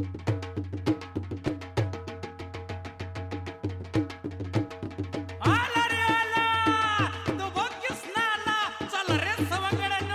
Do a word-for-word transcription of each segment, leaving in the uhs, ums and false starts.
आला रे आला, तो बघीस ना आला, चल रे सवंगड्यांनो.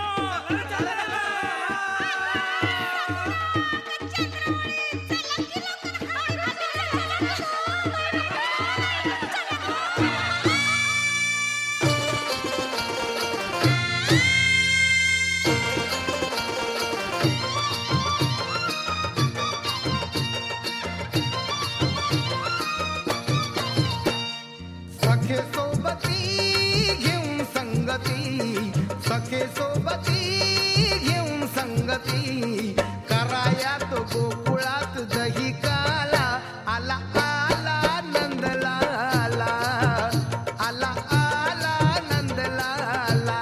सखे सोबती घेऊन संगती, सखे सोबती घेऊन संगती, करायात गोकुळात दही काला, आला आला नंदलाला, आला आला नंदलाला,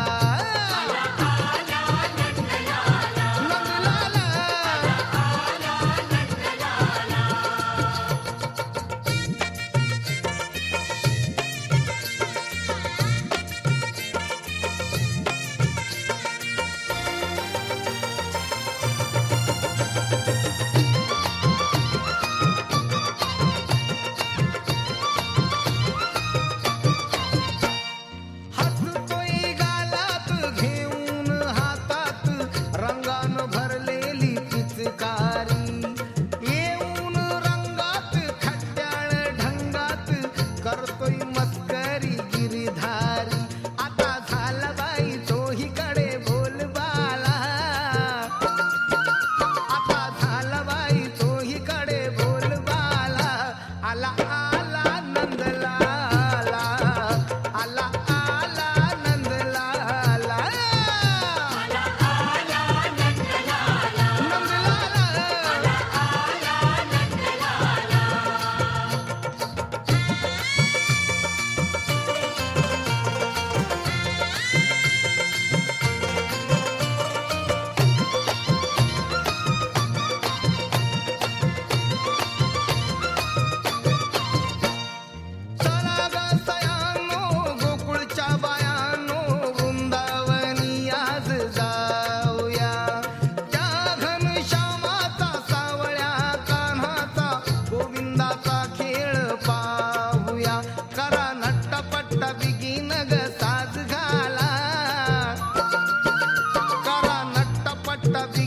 नंदलाला. हसतोय गालात घेऊन हातात रंगान भरलेली पिचकारी, येऊन रंगात खट्याळ ढंगात करतोय मस्करी गिरीधारी. आता झाला बाई तोही कडे बोलबाला, आता झाला बाई तोही कडे बोलबाला, आला आला नंदलाला, आला आला नंदलाला, चला ग सयानो गोकुळच्या बायानो, वृंदावनी आज जाऊया, त्या घनश्यामाचा सावळ्या कान्हाचा गोविंदाचा खेळ पाहूया, करा नट्टपट्ट बिगीन ग साज घाला, करा नट्टपट्ट